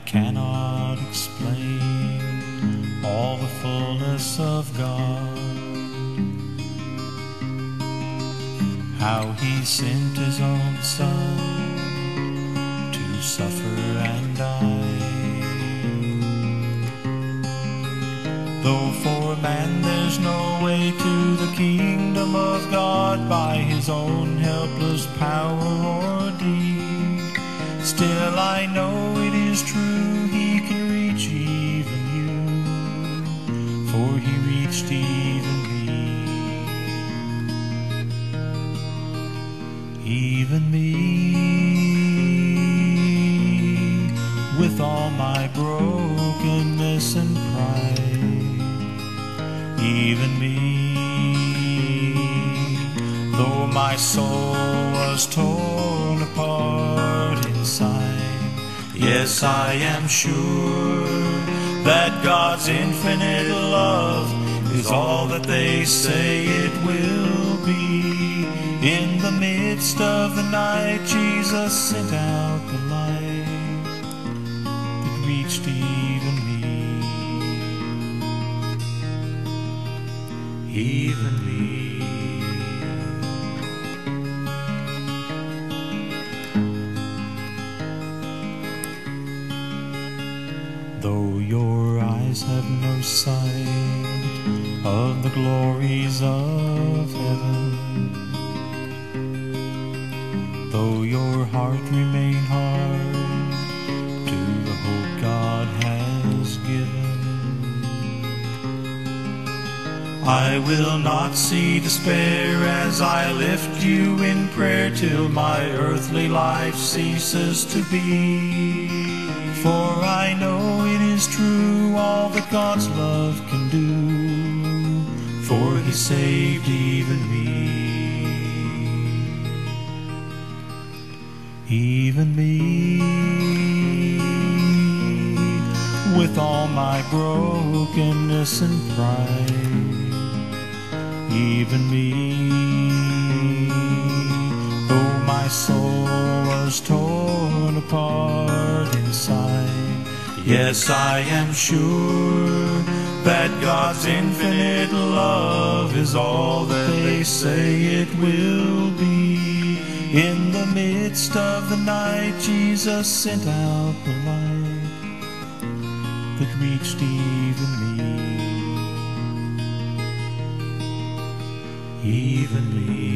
cannot explain all the fullness of God, how He sent His own Son to suffer and die. Though for man there's no way to the kingdom of God by his own helpless power or deed, still I know it is true He can reach even you, for He reached even me. Even me, with all my brokenness and pride. Even me, though my soul was torn apart inside. Yes, I am sure that God's infinite love is all that they say it will be. In the midst of the night, Jesus sent out the light that reached even me. Even me. Though your eyes have no sight of the glories of heaven, though your heart remain hard to the hope God has given, I will not see despair as I lift you in prayer till my earthly life ceases to be. For I know it is true all that God's love can do, for He saved even me. Even me, with all my brokenness and pride. Even me, though my soul was torn apart inside. Yes, I am sure that God's infinite love is all that they say it will be. In the midst of the night, Jesus sent out the light that reached even me. Even me.